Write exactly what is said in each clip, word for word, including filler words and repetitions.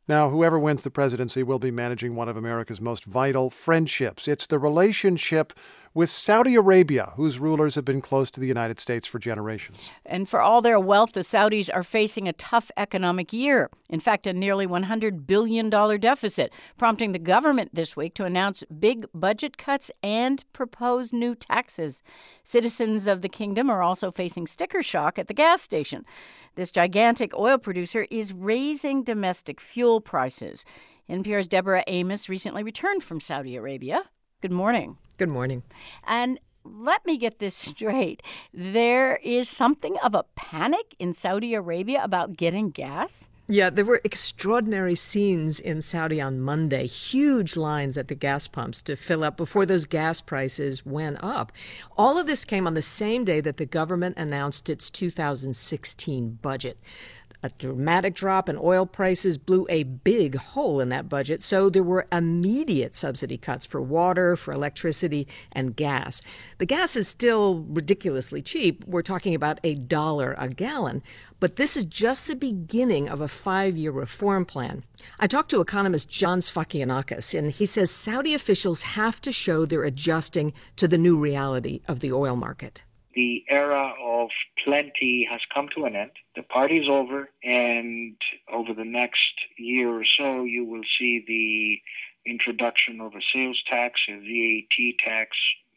Now, whoever wins the presidency will be managing one of America's most vital friendships. It's the relationship with Saudi Arabia, whose rulers have been close to the United States for generations. And for all their wealth, the Saudis are facing a tough economic year. In fact, a nearly one hundred billion dollars deficit, prompting the government this week to announce big budget cuts and propose new taxes. Citizens of the kingdom are also facing sticker shock at the gas station. This gigantic oil producer is raising domestic fuel prices. N P R's Deborah Amos recently returned from Saudi Arabia. Good morning. Good morning. And let me get this straight. There is something of a panic in Saudi Arabia about getting gas? Yeah, there were extraordinary scenes in Saudi on Monday. Huge lines at the gas pumps to fill up before those gas prices went up. All of this came on the same day that the government announced its two thousand sixteen budget. A dramatic drop in oil prices blew a big hole in that budget, so there were immediate subsidy cuts for water, for electricity, and gas. The gas is still ridiculously cheap. We're talking about a dollar a gallon. But this is just the beginning of a five-year reform plan. I talked to economist John Sfakianakis, and he says Saudi officials have to show they're adjusting to the new reality of the oil market. The era of plenty has come to an end. The party's over, and over the next year or so, you will see the introduction of a sales tax, a V A T tax,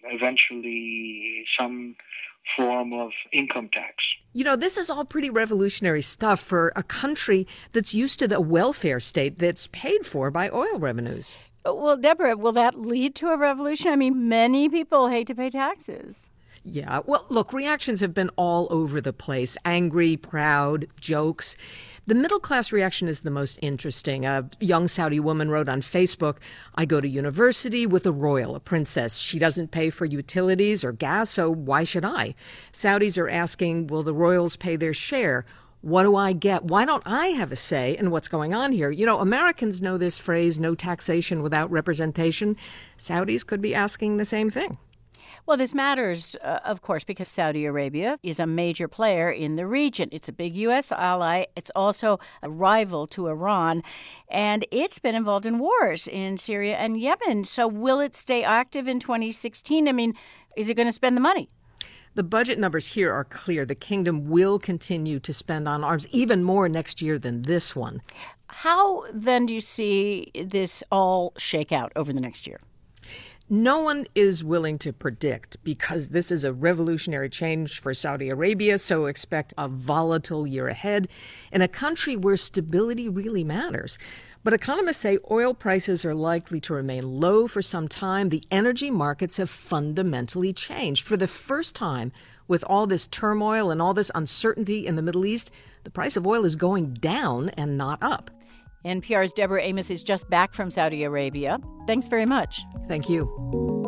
eventually some form of income tax. You know, this is all pretty revolutionary stuff for a country that's used to the welfare state that's paid for by oil revenues. Well, Deborah, will that lead to a revolution? I mean, many people hate to pay taxes. Yeah, well, look, reactions have been all over the place. Angry, proud, jokes. The middle-class reaction is the most interesting. A young Saudi woman wrote on Facebook, I go to university with a royal, a princess. She doesn't pay for utilities or gas, so why should I? Saudis are asking, will the royals pay their share? What do I get? Why don't I have a say in what's going on here? You know, Americans know this phrase, no taxation without representation. Saudis could be asking the same thing. Well, this matters, uh, of course, because Saudi Arabia is a major player in the region. It's a big U S ally. It's also a rival to Iran. And it's been involved in wars in Syria and Yemen. So will it stay active in twenty sixteen? I mean, is it going to spend the money? The budget numbers here are clear. The kingdom will continue to spend on arms even more next year than this one. How, then, do you see this all shake out over the next year? No one is willing to predict because this is a revolutionary change for Saudi Arabia, so expect a volatile year ahead in a country where stability really matters. But economists say oil prices are likely to remain low for some time. The energy markets have fundamentally changed. For the first time, with all this turmoil and all this uncertainty in the Middle East, the price of oil is going down and not up. N P R's Deborah Amos is just back from Saudi Arabia. Thanks very much. Thank you.